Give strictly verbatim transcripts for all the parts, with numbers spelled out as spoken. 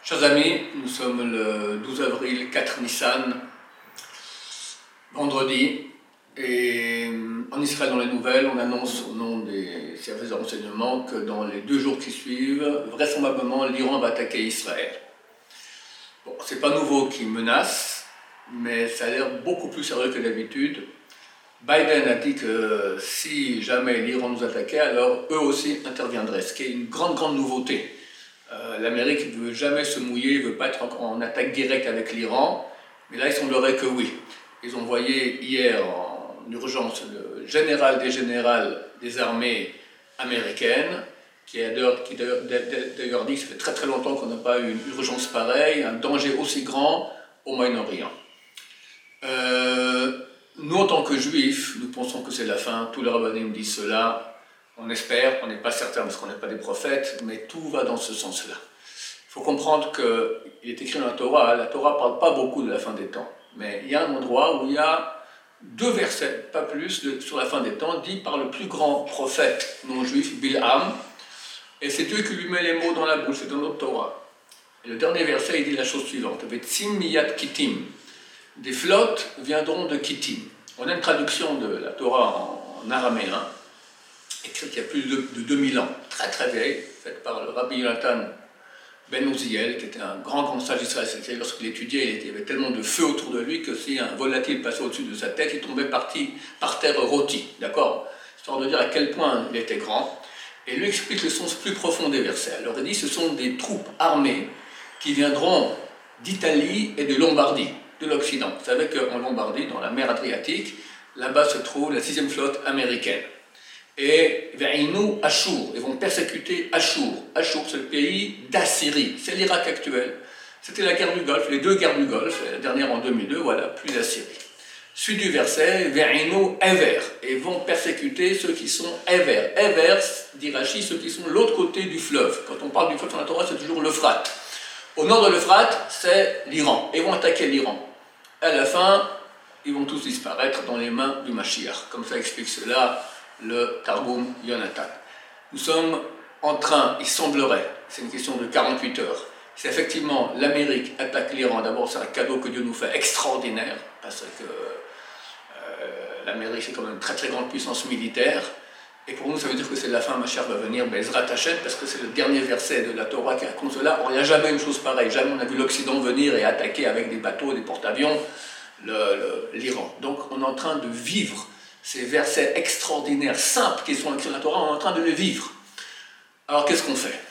Chers amis, nous sommes le douze avril, quatre Nissan, vendredi, et en Israël, dans les nouvelles, on annonce au nom des services de renseignement que dans les deux jours qui suivent, vraisemblablement, l'Iran va attaquer Israël. Bon, c'est pas nouveau qu'ils menacent, mais ça a l'air beaucoup plus sérieux que d'habitude. Biden a dit que si jamais l'Iran nous attaquait, alors eux aussi interviendraient, ce qui est une grande, grande nouveauté. Euh, L'Amérique ne veut jamais se mouiller, ne veut pas être en attaque directe avec l'Iran, mais là il semblerait que oui. Ils ont envoyé hier en urgence le général des générales des armées américaines, qui a d'ailleurs dit que ça fait très très longtemps qu'on n'a pas eu une urgence pareille, un danger aussi grand au Moyen-Orient. Euh, nous en tant que juifs, nous pensons que c'est la fin, tous les rabbinim disent cela. On espère, on n'est pas certain parce qu'on n'est pas des prophètes, mais tout va dans ce sens-là. Il faut comprendre qu'il est écrit dans la Torah, la Torah ne parle pas beaucoup de la fin des temps, mais il y a un endroit où il y a deux versets, pas plus, de, sur la fin des temps, dit par le plus grand prophète non-juif, Bilham, et c'est Dieu qui lui met les mots dans la bouche, c'est dans notre Torah. Et le dernier verset, il dit la chose suivante, Vetsim miyat kitim, des flottes viendront de Kittim. On a une traduction de la Torah en, en araméen, écrite il y a plus de, de deux mille ans, très très vieille, faite par le Rabbi Yonatan Ben Uziel, qui était un grand grand sage d'Israël. C'est-à-dire lorsqu'il étudiait, il y avait tellement de feu autour de lui que si un volatile passait au-dessus de sa tête, il tombait parti, par terre rôti, d'accord? Histoire de dire à quel point il était grand. Et lui explique le sens plus profond des versets. Alors il dit, ce sont des troupes armées qui viendront d'Italie et de Lombardie, de l'Occident. Vous savez qu'en Lombardie, dans la mer Adriatique, là-bas se trouve la sixième flotte américaine. Et Ve'inu Ashur, ils vont persécuter Ashur. Ashur, c'est le pays d'Assyrie, c'est l'Irak actuel. C'était la guerre du Golfe, les deux guerres du Golfe, la dernière en deux mille deux, voilà, plus d'Assyrie. Suite du verset, Ve'inu Ever, et vont persécuter ceux qui sont Ever. Ever, dit Rashi, ceux qui sont de l'autre côté du fleuve. Quand on parle du fleuve dans la Torah, c'est toujours l'Euphrate. Au nord de l'Euphrate, c'est l'Iran. Ils vont attaquer l'Iran. À la fin, ils vont tous disparaître dans les mains du Mashiach. Comme ça explique cela le Targum Yonatan. Nous sommes en train, il semblerait, c'est une question de quarante-huit heures, si effectivement l'Amérique attaque l'Iran, d'abord c'est un cadeau que Dieu nous fait extraordinaire, parce que euh, l'Amérique c'est quand même une très très grande puissance militaire, et pour nous ça veut dire que c'est la fin, Mashiach va venir, Bezrat Hashem, parce que c'est le dernier verset de la Torah qui raconte cela. Or il n'y a jamais une chose pareille, jamais on a vu l'Occident venir et attaquer avec des bateaux, des porte-avions l'Iran. Donc on est en train de vivre ces versets extraordinaires, simples, qui sont écrits dans la Torah, on est en train de les vivre. Alors qu'est-ce qu'on fait?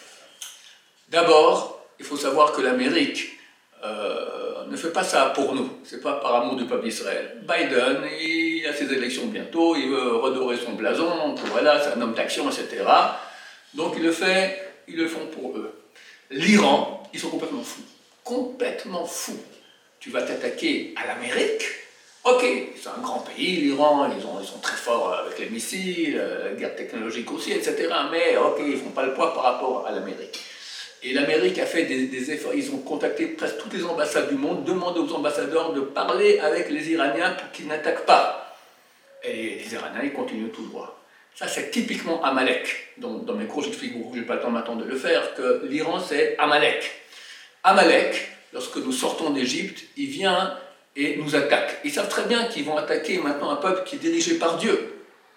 D'abord, il faut savoir que l'Amérique euh, ne fait pas ça pour nous, c'est pas par amour du peuple d'Israël. Biden, il a ses élections bientôt, il veut redorer son blason, voilà, c'est un homme d'action, et cetera. Donc il le fait, ils le font pour eux. L'Iran, ils sont complètement fous, complètement fous. Tu vas t'attaquer à l'Amérique? Ok, c'est un grand pays, l'Iran, ils, ils sont très forts avec les missiles, la guerre technologique aussi, et cetera. Mais ok, ils ne font pas le poids par rapport à l'Amérique. Et l'Amérique a fait des, des efforts, ils ont contacté presque toutes les ambassades du monde, demandé aux ambassadeurs de parler avec les Iraniens pour qu'ils n'attaquent pas. Et les Iraniens, ils continuent tout droit. Ça, c'est typiquement Amalek. Donc, dans mes cours, j'explique beaucoup, je n'ai pas le temps maintenant de le faire, que l'Iran, c'est Amalek. Amalek, lorsque nous sortons d'Égypte, il vient et nous attaquent. Ils savent très bien qu'ils vont attaquer maintenant un peuple qui est dirigé par Dieu.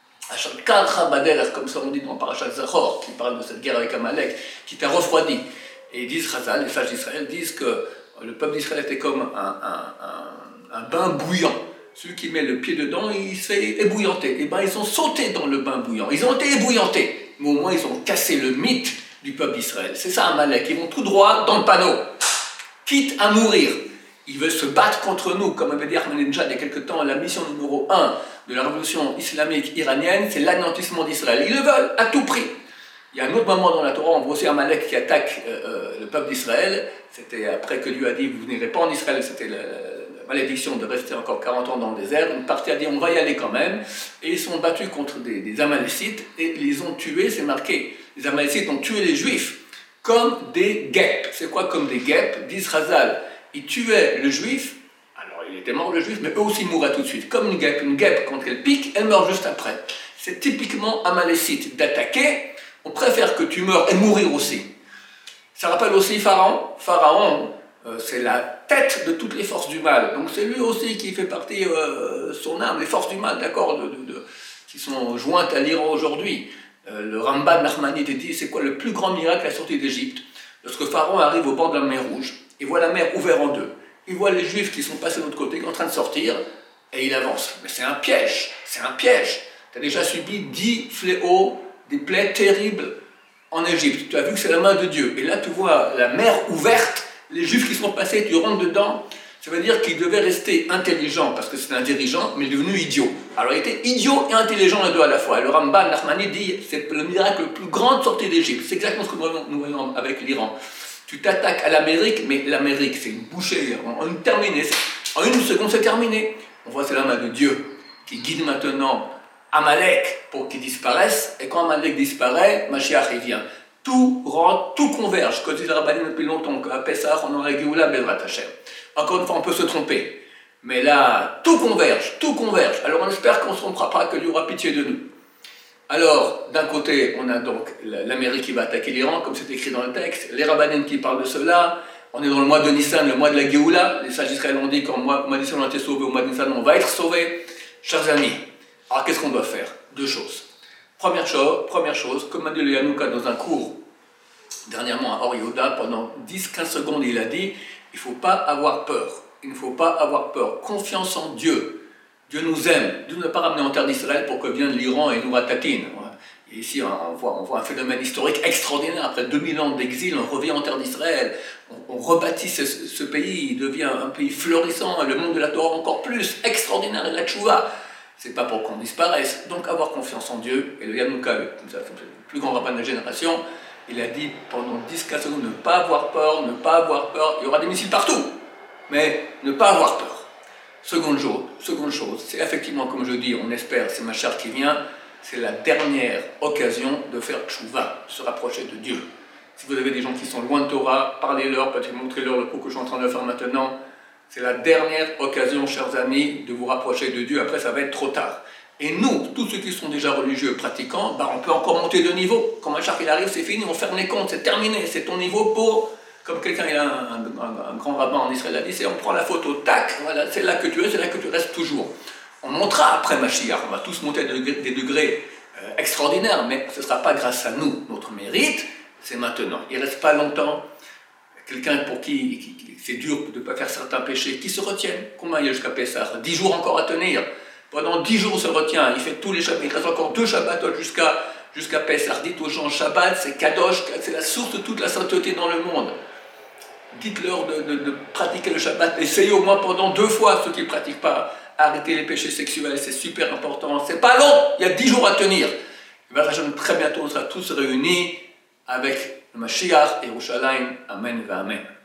Comme ça on dit dans Parashat Zachor, qui parle de cette guerre avec Amalek, qui t'a refroidi. Et ils disent, Chazal, les sages d'Israël disent que le peuple d'Israël était comme un, un, un, un bain bouillant. Celui qui met le pied dedans, il se fait ébouillanter. Et bien ils ont sauté dans le bain bouillant. Ils ont été ébouillantés. Mais au moins ils ont cassé le mythe du peuple d'Israël. C'est ça Amalek. Ils vont tout droit dans le panneau, quitte à mourir. Ils veulent se battre contre nous, comme avait dit Ahmadinejad il y a quelque temps, la mission numéro un de la révolution islamique iranienne, c'est l'anéantissement d'Israël. Ils le veulent à tout prix. Il y a un autre moment dans la Torah, on voit aussi Amalek qui attaque euh, le peuple d'Israël. C'était après que Dieu a dit, vous n'irez pas en Israël, c'était la, la, la malédiction de rester encore quarante ans dans le désert. Une partie a dit, on va y aller quand même. Et ils sont battus contre des, des Amalécites et ils les ont tués, c'est marqué. Les Amalécites ont tué les Juifs comme des guêpes. C'est quoi comme des guêpes? Dit Chazal. Ils tuaient le juif, alors il était mort le juif, mais eux aussi mouraient tout de suite. Comme une guêpe, une guêpe, quand elle pique, elle meurt juste après. C'est typiquement amalécite d'attaquer, on préfère que tu meurs et mourir aussi. Ça rappelle aussi Pharaon. Pharaon, euh, c'est la tête de toutes les forces du mal. Donc c'est lui aussi qui fait partie, euh, son âme, les forces du mal, d'accord, de, de, de, qui sont jointes à l'Iran aujourd'hui. Euh, le Ramban Nachmanides dit, c'est quoi le plus grand miracle à la sortie d'Égypte? Lorsque Pharaon arrive au bord de la mer Rouge, il voit la mer ouverte en deux. Il voit les Juifs qui sont passés de l'autre côté, qui sont en train de sortir, et il avance. Mais c'est un piège, c'est un piège. Tu as déjà subi dix fléaux, des plaies terribles en Égypte. Tu as vu que c'est la main de Dieu. Et là, tu vois la mer ouverte, les Juifs qui sont passés, tu rentres dedans. Ça veut dire qu'il devait rester intelligent, parce que c'est un dirigeant, mais il est devenu idiot. Alors il était idiot et intelligent les deux à la fois. Et le Ramban Nachmani dit, c'est le miracle le plus grand de sortie d'Égypte. C'est exactement ce que nous voyons, nous voyons avec l'Iran. Tu t'attaques à l'Amérique, mais l'Amérique, c'est une bouchée. En une, terminée, en une seconde, c'est terminé. On voit c'est la main de Dieu qui guide maintenant Amalek pour qu'il disparaisse. Et quand Amalek disparaît, Mashiach il vient. Tout rentre, tout converge. Comme dit le Rabbanim depuis longtemps, qu'à Pessah, on aura Géoula, Bezrat Hashem. Encore une fois, on peut se tromper. Mais là, tout converge, tout converge. Alors on espère qu'on ne se trompera pas, qu'il y aura pitié de nous. Alors, d'un côté, on a donc l'Amérique qui va attaquer l'Iran, comme c'est écrit dans le texte, les Rabbanim qui parlent de cela, on est dans le mois de Nissan, le mois de la Géoula, les sages d'Israël ont dit qu'au mois, mois de Nissan on a été sauvés, au mois de Nissan on va être sauvés. Chers amis, alors qu'est-ce qu'on doit faire? Deux choses. Première chose, première chose, comme m'a dit le Yanouka dans un cours, dernièrement à Or Yehuda, pendant dix à quinze secondes, il a dit, il ne faut pas avoir peur, il ne faut pas avoir peur, confiance en Dieu. Dieu nous aime. Dieu ne nous a pas ramené en terre d'Israël pour que vienne l'Iran et nous ratatine. Et ici, on voit, on voit un phénomène historique extraordinaire. Après deux mille ans d'exil, on revient en terre d'Israël. On, on rebâtit ce, ce pays. Il devient un pays florissant. Et le monde de la Torah encore plus. Extraordinaire. Et la tchouva. Ce n'est pas pour qu'on disparaisse. Donc, avoir confiance en Dieu. Et le Yanouka, le plus grand rabbin de la génération, il a dit pendant dix à quinze secondes, ne pas avoir peur, ne pas avoir peur. Il y aura des missiles partout. Mais ne pas avoir peur. Seconde chose, seconde chose, c'est effectivement, comme je dis, on espère, c'est Mashiach qui vient, c'est la dernière occasion de faire tchouva, de se rapprocher de Dieu. Si vous avez des gens qui sont loin de Torah, parlez-leur, peut-être montrez-leur le coup que je suis en train de faire maintenant. C'est la dernière occasion, chers amis, de vous rapprocher de Dieu. Après, ça va être trop tard. Et nous, tous ceux qui sont déjà religieux et pratiquants, bah, on peut encore monter de niveau. Quand Mashiach il arrive, c'est fini, on ferme les comptes, c'est terminé. C'est ton niveau pour... Comme quelqu'un, il a un, un, un, un grand rabbin en Israël a dit, c'est on prend la photo, tac, voilà, c'est là que tu es, c'est là que tu restes toujours. On montera après Mashiach, on va tous monter des degrés, des degrés euh, extraordinaires, mais ce ne sera pas grâce à nous. Notre mérite, c'est maintenant. Il ne reste pas longtemps. Quelqu'un pour qui, qui, qui c'est dur de ne pas faire certains péchés, qui se retiennent. Combien il y a jusqu'à Pessah? Dix jours encore à tenir. Pendant dix jours, il se retient. Il fait tous les Shabbats. Il reste encore deux Shabbatot jusqu'à jusqu'à Pessah. Dites aux gens, Shabbat, c'est Kadosh, c'est la source de toute la sainteté dans le monde. Dites-leur de, de, de pratiquer le Shabbat. Essayez au moins pendant deux fois, ceux qui ne pratiquent pas, arrêter les péchés sexuels, c'est super important. C'est pas long, il y a dix jours à tenir. Très bientôt, on sera tous réunis avec le Mashiach et Yerushalayim. Amen et Amen.